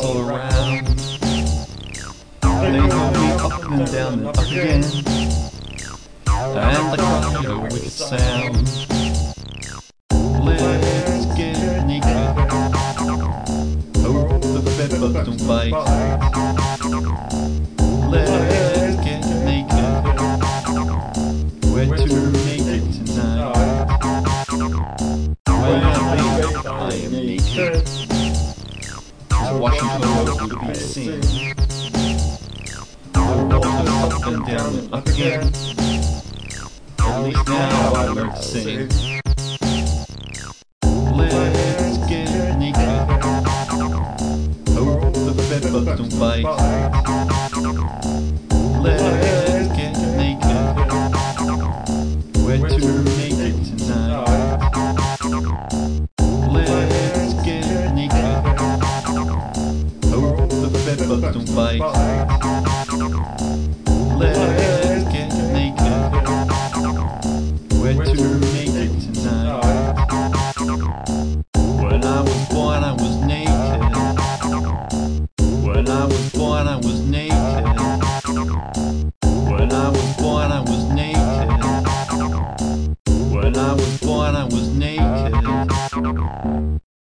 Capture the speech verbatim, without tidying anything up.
all around. They hold me up and down and up again, and I cry a wicked sound. Let's get naked, hope the bedbugs don't bite. Let's get naked, we're too naked tonight. When I think I am naked, so washing clothes would be a sin. The water up and down and up again, at least now I learned to sing. Let's get naked, hope the bedbugs don't bite. Let's get naked, we're too naked tonight. Let's get naked, hope the bedbugs don't bite.